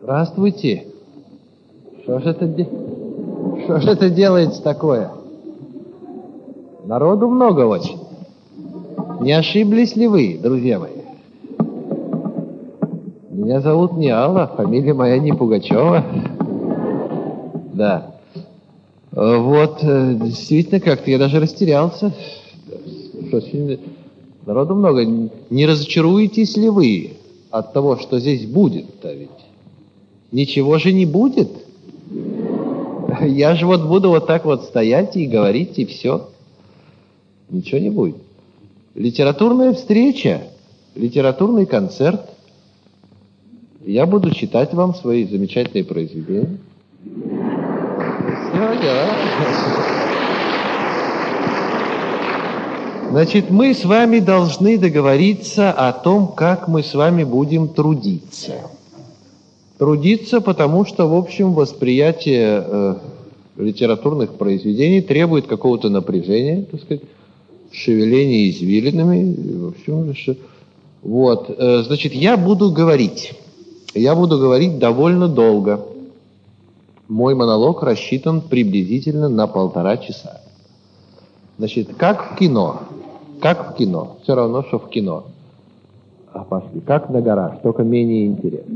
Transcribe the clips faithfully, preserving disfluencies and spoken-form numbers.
Здравствуйте. Что же это, де... Что же это делается такое? Народу много очень. Не ошиблись ли вы, друзья мои? Меня зовут не Алла, фамилия моя не Пугачева. Да. Вот, действительно, как-то я даже растерялся. Очень... Народу много. Не разочаруетесь ли вы от того, что здесь будет-то ведь? Ничего же не будет. Я же вот буду вот так вот стоять и говорить, и все. Ничего не будет. Литературная встреча, литературный концерт. Я буду читать вам свои замечательные произведения. Все, да. Значит, мы с вами должны договориться о том, как мы с вами будем трудиться. Трудиться, потому что, в общем, восприятие э, литературных произведений требует какого-то напряжения, так сказать, шевеления извилинами. В общем, что... Вот, э, значит, я буду говорить. Я буду говорить довольно долго. Мой монолог рассчитан приблизительно на полтора часа. Значит, как в кино. Как в кино. Все равно, что в кино. А пошли. Как на горах, только менее интересно.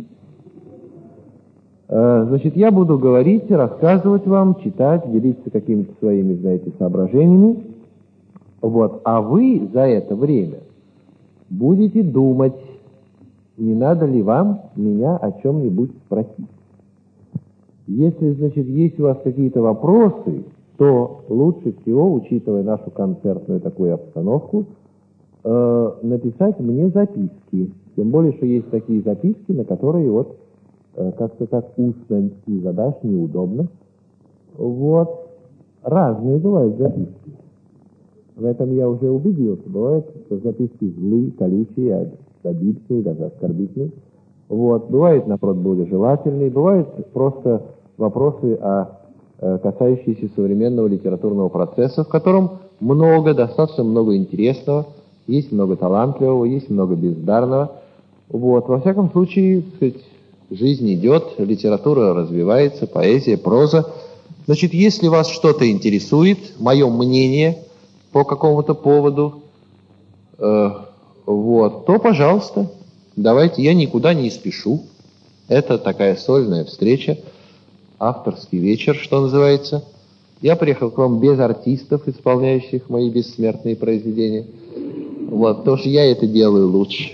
Значит, я буду говорить, рассказывать вам, читать, делиться какими-то своими, знаете, соображениями. Вот. А вы за это время будете думать, не надо ли вам меня о чем-нибудь спросить. Если, значит, есть у вас какие-то вопросы, то лучше всего, учитывая нашу концертную такую обстановку, э, написать мне записки. Тем более, что есть такие записки, на которые вот как-то так устно не задашь, неудобно. Вот. Разные бывают записки. В этом я уже убедился. Бывают записки злые, колючие, обидные, даже оскорбительные. Вот. Бывают, наоборот, благожелательные. Бывают просто вопросы, о, касающиеся современного литературного процесса, в котором много, достаточно много интересного, есть много талантливого, есть много бездарного. Вот. Во всяком случае, так сказать, жизнь идет, литература развивается, поэзия, проза. Значит, если вас что-то интересует, мое мнение по какому-то поводу, э, вот, то, пожалуйста, давайте, я никуда не спешу. Это такая сольная встреча, авторский вечер, что называется. Я приехал к вам без артистов, исполняющих мои бессмертные произведения. Вот, потому что я это делаю лучше.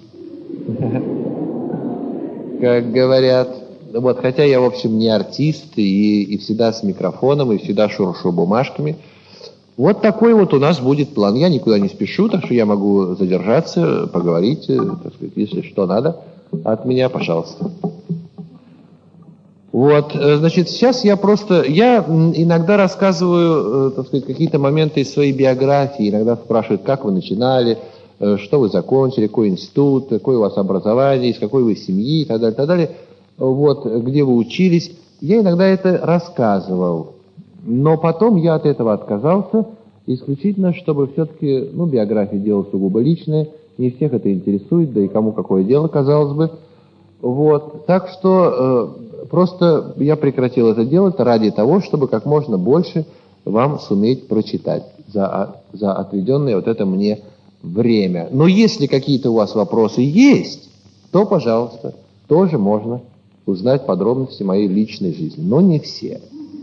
Как говорят. Вот, хотя я, в общем, не артист, и, и всегда с микрофоном, и всегда шуршу бумажками. Вот такой вот у нас будет план. Я никуда не спешу, так что я могу задержаться, поговорить, так сказать, если что надо от меня, пожалуйста. Вот, значит, сейчас я просто... Я иногда рассказываю, так сказать, какие-то моменты из своей биографии. Иногда спрашивают, как вы начинали, что вы закончили, какой институт, какое у вас образование, из какой вы семьи и так далее, и так далее. Вот, где вы учились. Я иногда это рассказывал. Но потом я от этого отказался, исключительно, чтобы все-таки, ну, биография дело сугубо личное, не всех это интересует, да и кому какое дело, казалось бы. Вот, так что э, просто я прекратил это делать ради того, чтобы как можно больше вам суметь прочитать за, за отведенное вот это мне время. Но если какие-то у вас вопросы есть, то, пожалуйста, тоже можно узнать подробности моей личной жизни, но не все.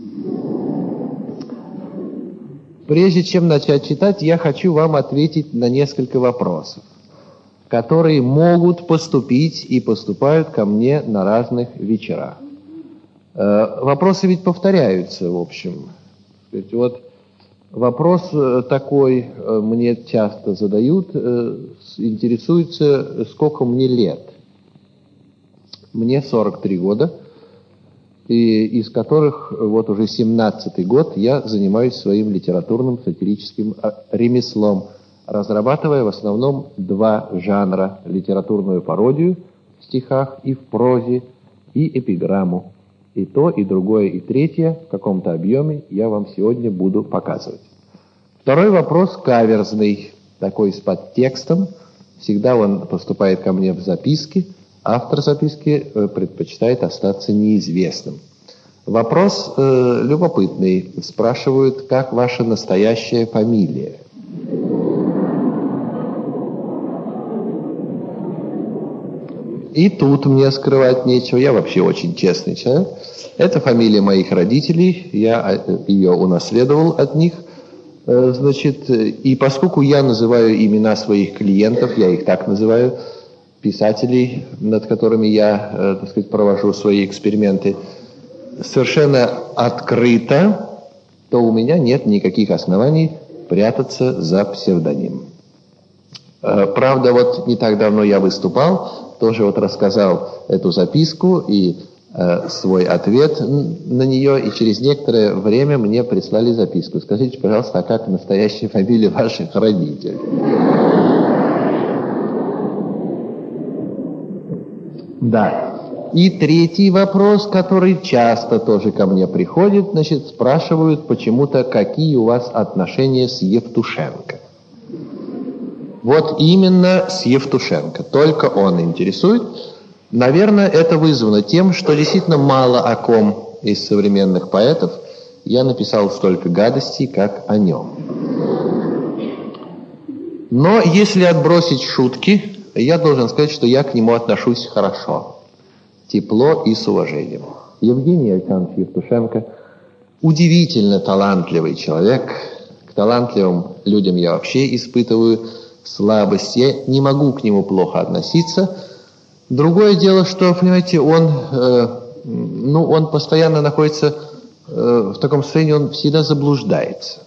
Прежде чем начать читать, я хочу вам ответить на несколько вопросов, которые могут поступить и поступают ко мне на разных вечерах. Э, вопросы ведь повторяются, в общем. Вот вопрос такой э, мне часто задают, э, интересуется, сколько мне лет. Мне сорок три года, и из которых вот уже семнадцатый год я занимаюсь своим литературным сатирическим ремеслом, разрабатывая в основном два жанра: литературную пародию в стихах и в прозе, и эпиграмму. И то, и другое, и третье в каком-то объеме я вам сегодня буду показывать. Второй вопрос каверзный, такой с подтекстом. Всегда он поступает ко мне в записке. Автор записки предпочитает остаться неизвестным. Вопрос э, любопытный. Спрашивают, как ваша настоящая фамилия? И тут мне скрывать нечего. Я вообще очень честный человек. Это фамилия моих родителей. Я ее унаследовал от них. Значит, и поскольку я называю имена своих клиентов, я их так называю, писателей, над которыми я, так сказать, провожу свои эксперименты, совершенно открыто, то у меня нет никаких оснований прятаться за псевдоним. Правда, вот не так давно я выступал, тоже вот рассказал эту записку и э, свой ответ на нее, и через некоторое время мне прислали записку. Скажите, пожалуйста, а как настоящая фамилия ваших родителей? Да. И третий вопрос, который часто тоже ко мне приходит, значит, спрашивают почему-то, какие у вас отношения с Евтушенко. Вот именно с Евтушенко. Только он интересует. Наверное, это вызвано тем, что действительно мало о ком из современных поэтов я написал столько гадостей, как о нем. Но если отбросить шутки, я должен сказать, что я к нему отношусь хорошо, тепло и с уважением. Евгений Александрович Евтушенко удивительно талантливый человек. К талантливым людям я вообще испытываю слабость. Я не могу к нему плохо относиться. Другое дело, что, понимаете, он, э, ну, он постоянно находится э, в таком состоянии, он всегда заблуждается.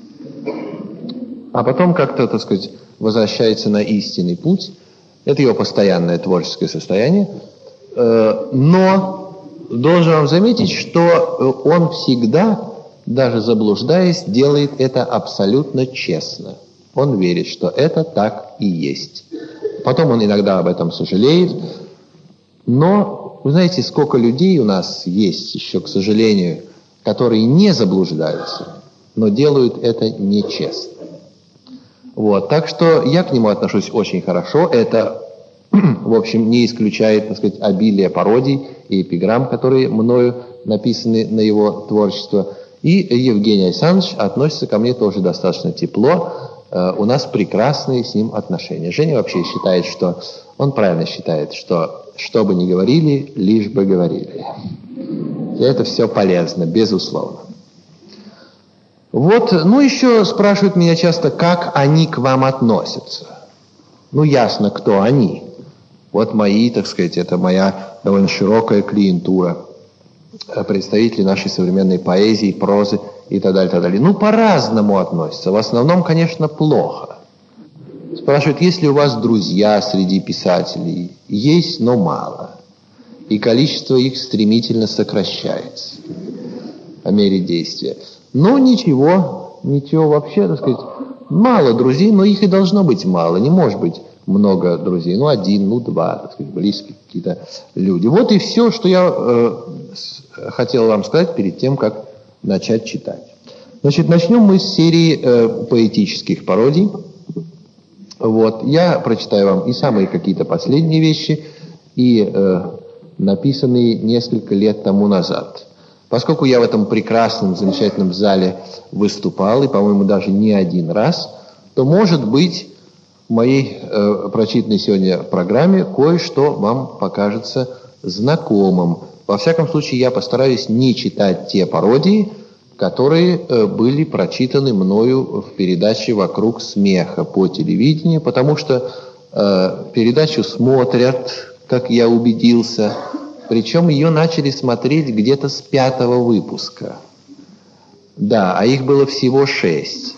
А потом как-то, так сказать, возвращается на истинный путь. Это его постоянное творческое состояние. Э, но должен вам заметить, что он всегда, даже заблуждаясь, делает это абсолютно честно. Он верит, что это так и есть. Потом он иногда об этом сожалеет. Но, вы знаете, сколько людей у нас есть еще, к сожалению, которые не заблуждаются, но делают это нечестно. Вот. Так что я к нему отношусь очень хорошо. Это, в общем, не исключает, так сказать, обилие пародий и эпиграмм, которые мною написаны на его творчество. И Евгений Александрович относится ко мне тоже достаточно тепло. У нас прекрасные с ним отношения. Женя вообще считает, что... Он правильно считает, что что бы ни говорили, лишь бы говорили. И это все полезно, безусловно. Вот, ну еще спрашивают меня часто, как они к вам относятся. Ну ясно, кто они. Вот мои, так сказать, это моя довольно широкая клиентура. Представители нашей современной поэзии, прозы и так далее, так далее. Ну, по-разному относятся. В основном, конечно, плохо. Спрашивают, есть ли у вас друзья среди писателей? Есть, но мало. И количество их стремительно сокращается по мере действия. Ну, ничего, ничего вообще, так сказать, мало друзей, но их и должно быть мало. Не может быть много друзей. Ну, один, ну, два, так сказать, близкие какие-то люди. Вот и все, что я э, хотел вам сказать перед тем, как начать читать. Значит, начнем мы с серии э, поэтических пародий. Вот, я прочитаю вам и самые какие-то последние вещи, и э, написанные несколько лет тому назад. Поскольку я в этом прекрасном, замечательном зале выступал, и, по-моему, даже не один раз, то, может быть, в моей э, прочитанной сегодня программе кое-что вам покажется знакомым. Во всяком случае, я постараюсь не читать те пародии, которые э, были прочитаны мною в передаче «Вокруг смеха» по телевидению, потому что э, передачу смотрят, как я убедился, причем ее начали смотреть где-то с пятого выпуска. Да, а их было всего шесть.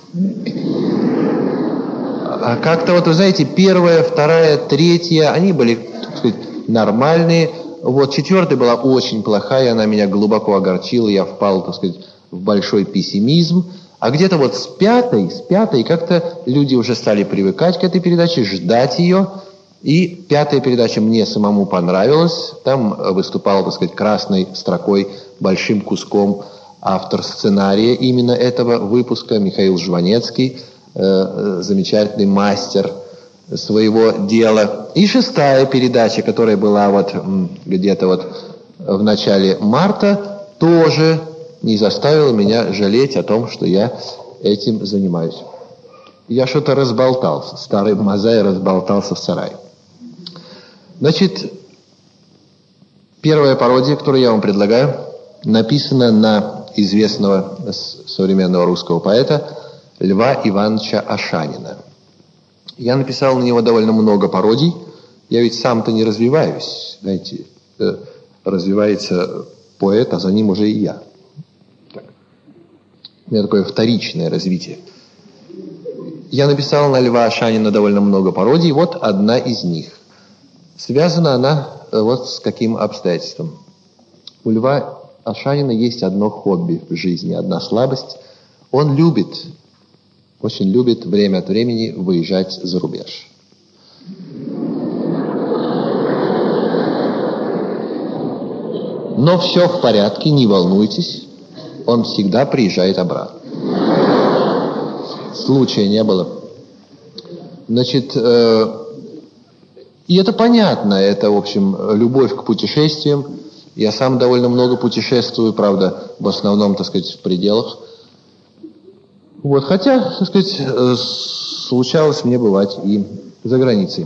А как-то вот, вы знаете, первая, вторая, третья, они были, так сказать, нормальные. Вот четвертая была очень плохая, она меня глубоко огорчила, я впал, так сказать, в большой пессимизм. А где-то вот с пятой, с пятой как-то люди уже стали привыкать к этой передаче, ждать ее. И пятая передача мне самому понравилась. Там выступал, так сказать, красной строкой, большим куском автор сценария именно этого выпуска Михаил Жванецкий, э, замечательный мастер своего дела. И шестая передача, которая была вот где-то вот в начале марта, тоже не заставила меня жалеть о том, что я этим занимаюсь. Я что-то разболтался, старый мозаик разболтался в сарае. Значит, первая пародия, которую я вам предлагаю, написана на известного современного русского поэта Льва Ивановича Ашанина. Я написал на него довольно много пародий. Я ведь сам-то не развиваюсь. Знаете, развивается поэт, а за ним уже и я. Так. У меня такое вторичное развитие. Я написал на Льва Ашанина довольно много пародий. Вот одна из них. Связана она вот с каким обстоятельством. У Льва Ашанина есть одно хобби в жизни, одна слабость. Он любит, очень любит время от времени выезжать за рубеж. Но все в порядке, не волнуйтесь, он всегда приезжает обратно. Случая не было. Значит, э, и это понятно, это, в общем, любовь к путешествиям. Я сам довольно много путешествую, правда, в основном, так сказать, в пределах. Вот, хотя, так сказать, э, случалось мне бывать и за границей.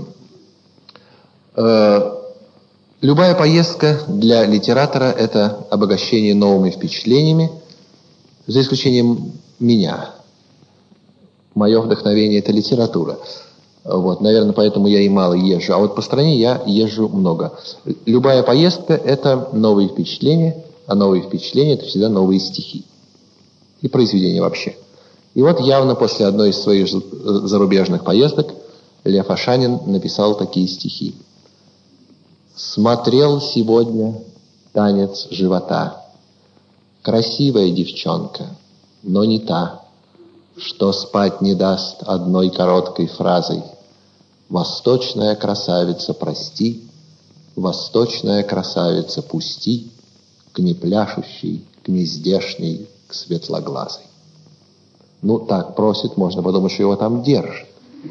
Э, любая поездка для литератора – это обогащение новыми впечатлениями, за исключением меня. Мое вдохновение – это литература. Вот, наверное, поэтому я и мало езжу. А вот по стране я езжу много. Любая поездка – это новые впечатления, а новые впечатления – это всегда новые стихи. И произведения вообще. И вот явно после одной из своих зарубежных поездок Лев Ашанин написал такие стихи. «Смотрел сегодня танец живота. Красивая девчонка, но не та, что спать не даст одной короткой фразой. Восточная красавица, прости, восточная красавица, пусти к непляшущей, к нездешней, к светлоглазой». Ну, так просит, можно подумать, что его там держат.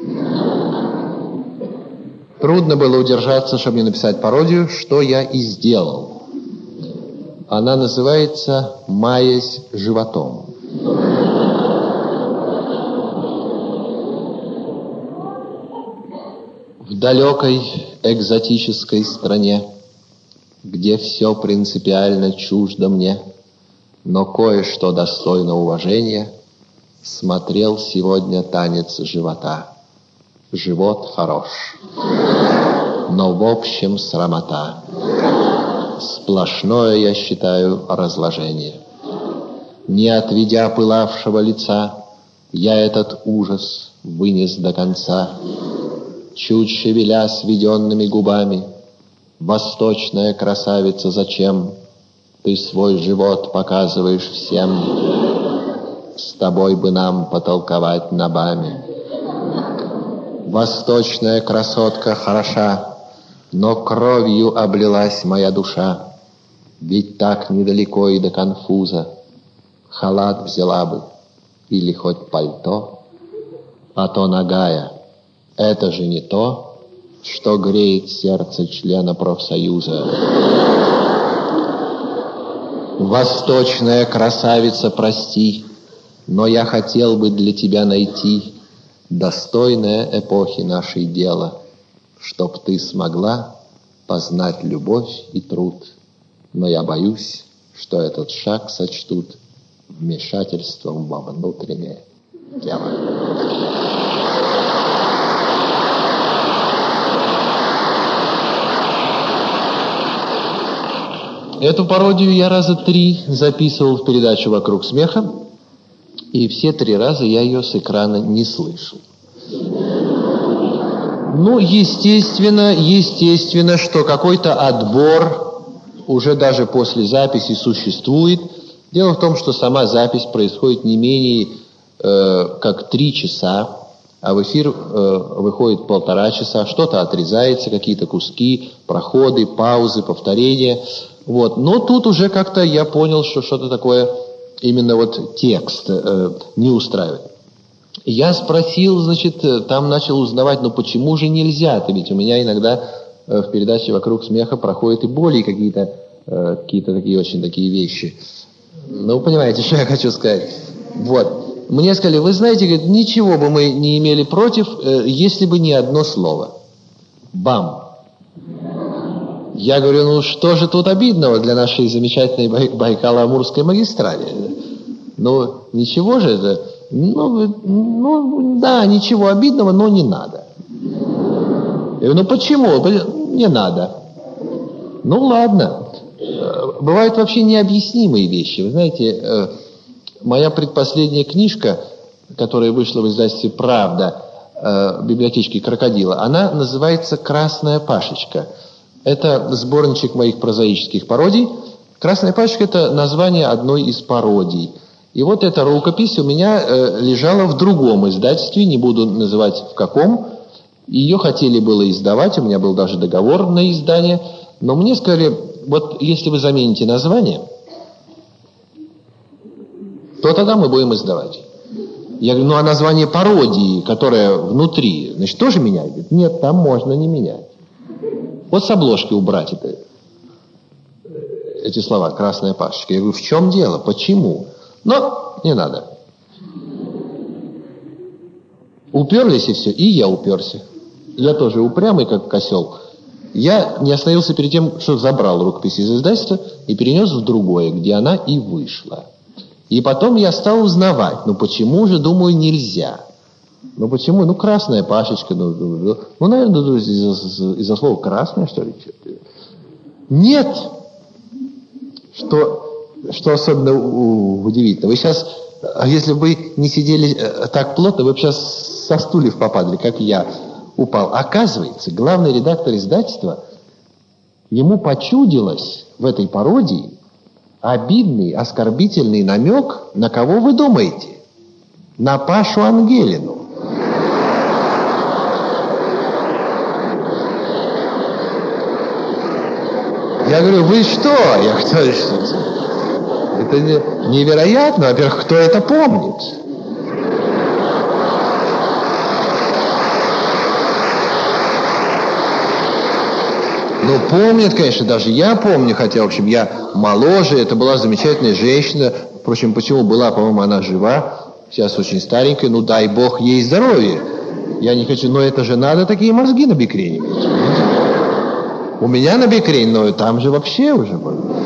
Трудно было удержаться, чтобы не написать пародию, что я и сделал. Она называется «Маясь животом». В далекой экзотической стране, где все принципиально чуждо мне, но кое-что достойно уважения, смотрел сегодня танец живота. Живот хорош, но в общем срамота. Сплошное, я считаю, разложение. Не отведя пылавшего лица, я этот ужас вынес до конца. Чуть шевеля сведенными губами, восточная красавица, зачем ты свой живот показываешь всем? С тобой бы нам потолковать на баме. Восточная красотка хороша, но кровью облилась моя душа. Ведь так недалеко и до конфуза. Халат взяла бы или хоть пальто, а то нагая. Это же не то, что греет сердце члена профсоюза. Восточная красавица, прости, но я хотел бы для тебя найти достойное эпохи нашей дело, чтоб ты смогла познать любовь и труд. Но я боюсь, что этот шаг сочтут вмешательством во внутреннее дело. Эту пародию я раза три записывал в передачу «Вокруг смеха», и все три раза я ее с экрана не слышал. Ну, естественно, естественно, что какой-то отбор уже даже после записи существует. Дело в том, что сама запись происходит не менее э, как три часа, а в эфир э, выходит полтора часа, что-то отрезается, какие-то куски, проходы, паузы, повторения. Вот. Но тут уже как-то я понял, что что-то такое, именно вот текст э, не устраивает. Я спросил, значит, там начал узнавать, ну почему же нельзя-то? Ведь у меня иногда в передаче «Вокруг смеха» проходят и более какие-то какие-то такие очень такие вещи. Ну, понимаете, что я хочу сказать. Вот. Мне сказали, вы знаете, говорит, ничего бы мы не имели против, если бы не одно слово. Бам! Я говорю, ну что же тут обидного для нашей замечательной Байкало-Амурской магистрали? Ну, ничего же это... Ну, ну, да, ничего обидного, но не надо. Я говорю, ну почему? Не надо. Ну, ладно. Бывают вообще необъяснимые вещи. Вы знаете, моя предпоследняя книжка, которая вышла в издательстве «Правда», библиотечки «Крокодила», она называется «Красная Пашечка». Это сборничек моих прозаических пародий. «Красная Пашечка» — это название одной из пародий. И вот эта рукопись у меня э, лежала в другом издательстве, не буду называть в каком. Ее хотели было издавать, у меня был даже договор на издание. Но мне сказали, вот если вы замените название, то тогда мы будем издавать. Я говорю, ну а название пародии, которое внутри, значит, тоже менять? Говорит, нет, там можно не менять. Вот с обложки убрать это, эти слова «Красная Пашечка». Я говорю, в чем дело? Почему? Но не надо. Уперлись и все. И я уперся. Я тоже упрямый, как косел. Я не остановился перед тем, что забрал рукопись из издательства и перенес в другое, где она и вышла. И потом я стал узнавать, ну почему же, думаю, нельзя? Ну почему? Ну красная Пашечка. Ну, ну, ну наверное, из-за, из-за слова красная, что ли? Нет. Что... Что особенно удивительно. Вы сейчас, если бы вы не сидели так плотно, вы бы сейчас со стульев попадали, как я упал. Оказывается, главный редактор издательства, ему почудилось в этой пародии обидный, оскорбительный намек, на кого вы думаете? На Пашу Ангелину. Я говорю, вы что? Я кто что? Это невероятно. Во-первых, кто это помнит? Ну, помнят, конечно, даже я помню, хотя, в общем, я моложе, это была замечательная женщина. Впрочем, почему была, по-моему, она жива, сейчас очень старенькая, ну, дай бог ей здоровья. Я не хочу, но это же надо такие мозги на бикрень иметь. У меня на бикрень, но там же вообще уже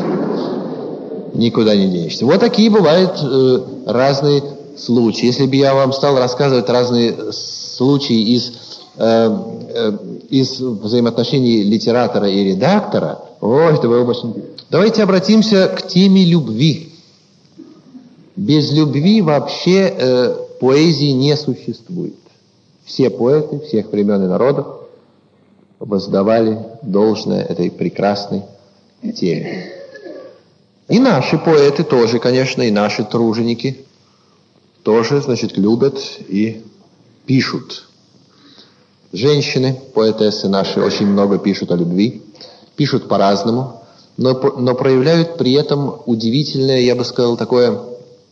никуда не денешься. Вот такие бывают э, разные случаи. Если бы я вам стал рассказывать разные случаи из, э, э, из взаимоотношений литератора и редактора, ой, это было бы очень... Давайте обратимся к теме любви. Без любви вообще э, поэзии не существует. Все поэты всех времен и народов воздавали должное этой прекрасной теме. И наши поэты тоже, конечно, и наши труженики тоже, значит, любят и пишут. Женщины, поэтессы наши, очень много пишут о любви, пишут по-разному, но, но проявляют при этом удивительное, я бы сказал, такое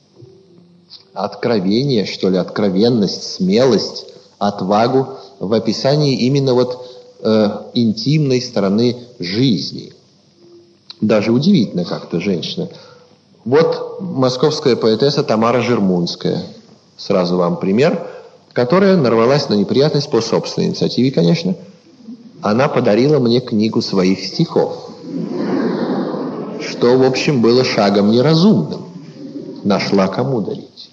откровение, что ли, откровенность, смелость, отвагу в описании именно вот э, интимной стороны жизни. Даже удивительно как-то женщина. Вот московская поэтесса Тамара Жермунская, сразу вам пример, которая нарвалась на неприятность по собственной инициативе, конечно. Она подарила мне книгу своих стихов, что, в общем, было шагом неразумным. Нашла кому дарить.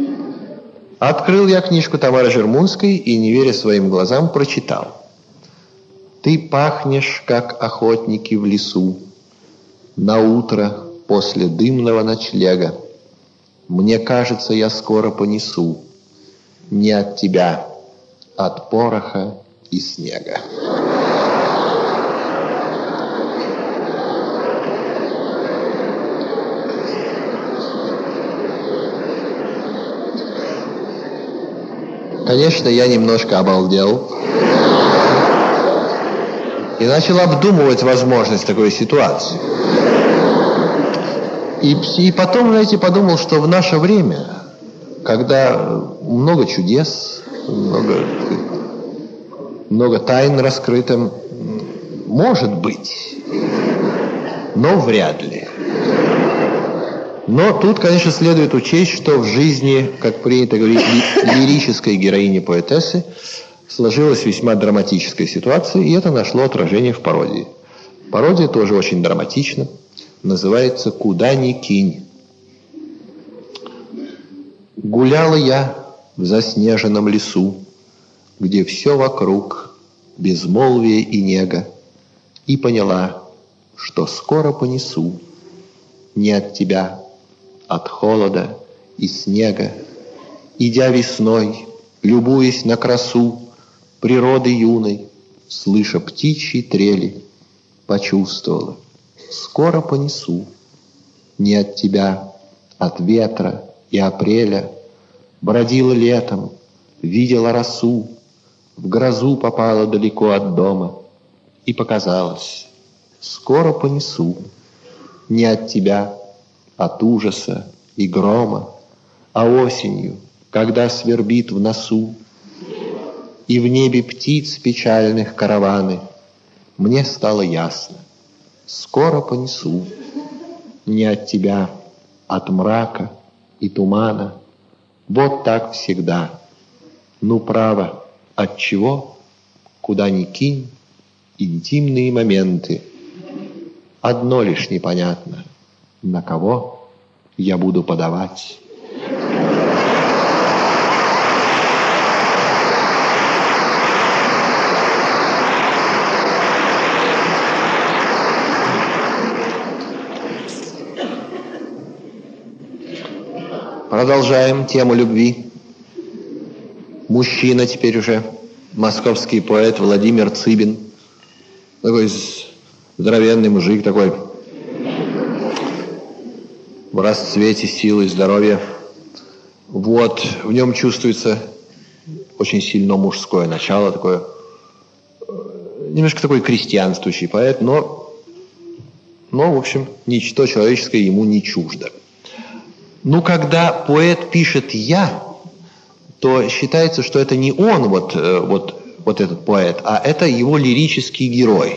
Открыл я книжку Тамары Жермунской и, не веря своим глазам, прочитал. «Ты пахнешь, как охотники в лесу, на утро после дымного ночлега. Мне кажется, я скоро понесу не от тебя, от пороха и снега». Конечно, я немножко обалдел и начал обдумывать возможность такой ситуации. И, и потом, знаете, подумал, что в наше время когда много чудес, много, много тайн раскрыто, может быть, но вряд ли. Но тут, конечно, следует учесть, что в жизни, как принято говорить, лирической героини-поэтессы сложилась весьма драматическая ситуация, и это нашло отражение в пародии. Пародия тоже очень драматична, называется «Куда ни кинь». Гуляла я в заснеженном лесу, где все вокруг безмолвие и нега, и поняла, что скоро понесу не от тебя, от холода и снега, идя весной, любуясь на красу природы юной, слыша птичьи трели, почувствовала, скоро понесу не от тебя, от ветра и апреля, бродила летом, видела росу, в грозу попала далеко от дома, и показалось, скоро понесу не от тебя, от ужаса и грома, а осенью, когда свербит в носу, и в небе птиц печальных караваны, мне стало ясно, скоро понесу не от тебя, от мрака и тумана. Вот так всегда. Ну, право, от чего, куда ни кинь, интимные моменты. Одно лишь непонятно, на кого я буду подавать. Продолжаем тему любви. Мужчина теперь уже, московский поэт Владимир Цыбин. Такой здоровенный мужик, такой в расцвете силы и здоровья. Вот, в нем чувствуется очень сильно мужское начало, такое, немножко такой крестьянствующий поэт, но, но, в общем, ничто человеческое ему не чуждо. Ну, когда поэт пишет «я», то считается, что это не он, вот, вот, вот этот поэт, а это его лирический герой.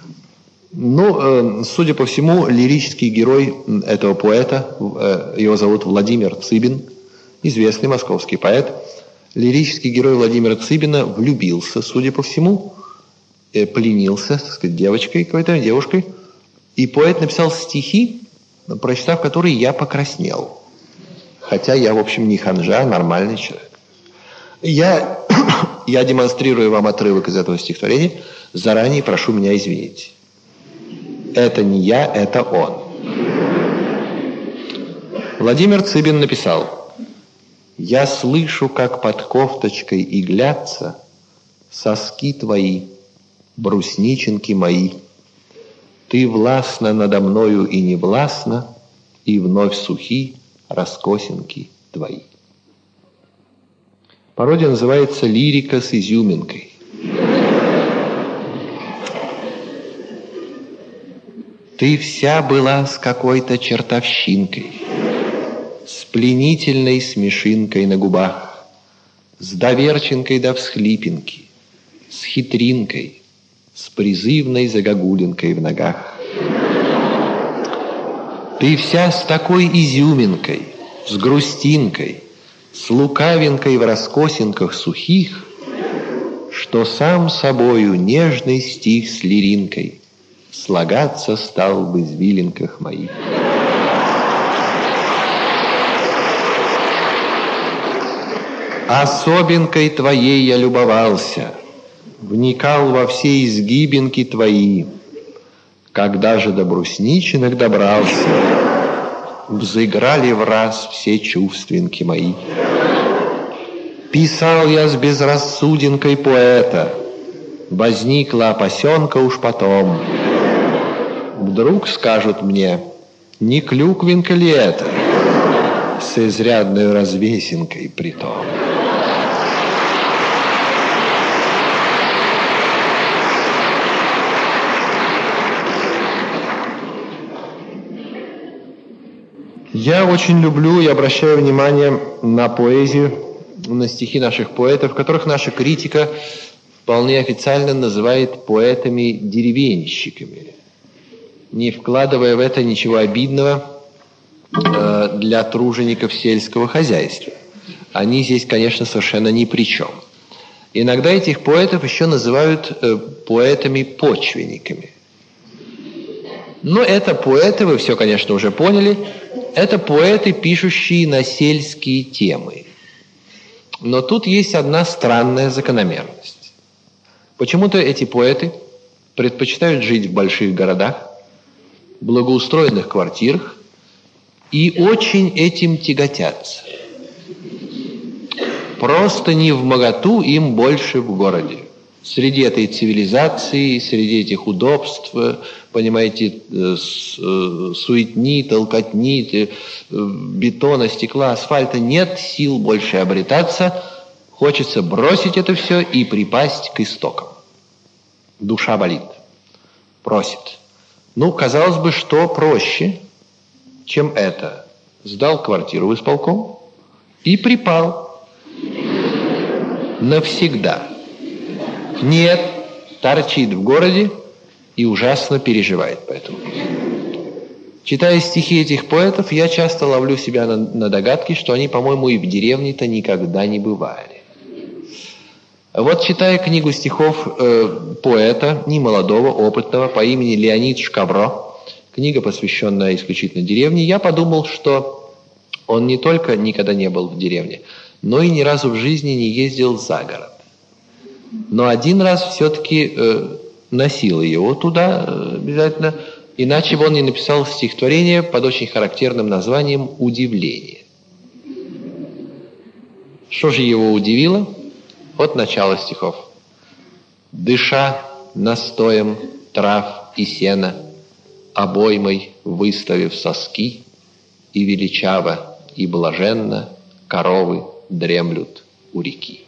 Ну, судя по всему, лирический герой этого поэта, его зовут Владимир Цыбин, известный московский поэт. Лирический герой Владимира Цыбина влюбился, судя по всему, пленился, так сказать, девочкой какой-то, девушкой. И поэт написал стихи, прочитав которые я покраснел. Хотя я, в общем, не ханжа, а нормальный человек. Я, я демонстрирую вам отрывок из этого стихотворения. Заранее прошу меня извинить. Это не я, это он. Владимир Цыбин написал: «Я слышу, как под кофточкой иглятся соски твои, брусниченки мои. Ты властна надо мною и не властна, и вновь сухи раскосинки твои». Пародия называется «Лирика с изюминкой». Ты вся была с какой-то чертовщинкой, с пленительной смешинкой на губах, с доверчинкой до всхлипинки, с хитринкой, с призывной загогулинкой в ногах. Ты вся с такой изюминкой, с грустинкой, с лукавинкой в раскосинках сухих, что сам собою нежный стих с лиринкой слагаться стал в извилинках моих. Особенкой твоей я любовался, вникал во все изгибинки твои. Когда же до брусничинок добрался, взыграли враз все чувственки мои. Писал я с безрассудинкой поэта, возникла опасенка уж потом. Вдруг скажут мне, не клюквинка ли это, с изрядной развесинкой притом. Я очень люблю и обращаю внимание на поэзию, на стихи наших поэтов, которых наша критика вполне официально называет поэтами-деревенщиками, не вкладывая в это ничего обидного э, для тружеников сельского хозяйства. Они здесь, конечно, совершенно ни при чем. Иногда этих поэтов еще называют э, поэтами-почвенниками. Но это поэты, вы все, конечно, уже поняли, это поэты, пишущие на сельские темы. Но тут есть одна странная закономерность. Почему-то эти поэты предпочитают жить в больших городах, благоустроенных квартирах и очень этим тяготятся. Просто не вмоготу им больше в городе. Среди этой цивилизации, среди этих удобств, понимаете, суетни, толкотни, бетона, стекла, асфальта, нет сил больше обретаться. Хочется бросить это все и припасть к истокам. Душа болит, просит. Ну, казалось бы, что проще, чем это? Сдал квартиру в исполком и припал навсегда. Нет, торчит в городе и ужасно переживает по этому. Читая стихи этих поэтов, я часто ловлю себя на, на догадке, что они, по-моему, и в деревне-то никогда не бывали. Вот, читая книгу стихов э, поэта, немолодого, опытного, по имени Леонид Шкабро, книга, посвященная исключительно деревне, я подумал, что он не только никогда не был в деревне, но и ни разу в жизни не ездил за город. Но один раз все-таки э, носил его туда э, обязательно, иначе бы он не написал стихотворение под очень характерным названием «Удивление». Что же его удивило? Вот начало стихов. «Дыша настоем трав и сена, обоймой выставив соски, и величаво, и блаженно коровы дремлют у реки».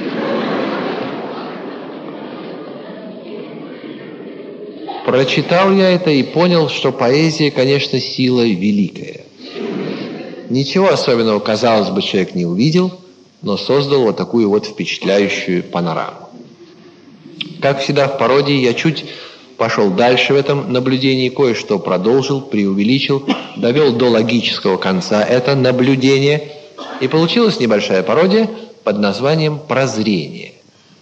Прочитал я это и понял, что поэзия, конечно, сила великая. Ничего особенного, казалось бы, человек не увидел, но создал вот такую вот впечатляющую панораму. Как всегда в пародии, я чуть пошел дальше в этом наблюдении, кое-что продолжил, преувеличил, довел до логического конца это наблюдение, и получилась небольшая пародия под названием «Прозрение».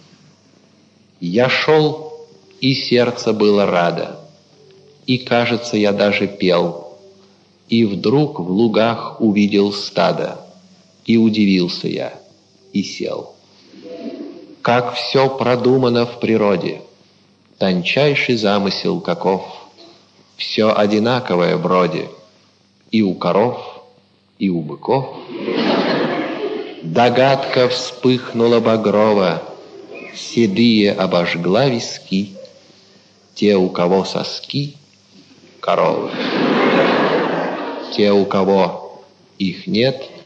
Я шел, и сердце было радо, и, кажется, я даже пел, и вдруг в лугах увидел стадо, и удивился я, и сел. Как все продумано в природе, тончайший замысел каков, все одинаковое вроде, и у коров, и у быков. Догадка вспыхнула багрово, седые обожгла виски, те, у кого соски, коровы, те, у кого их нет,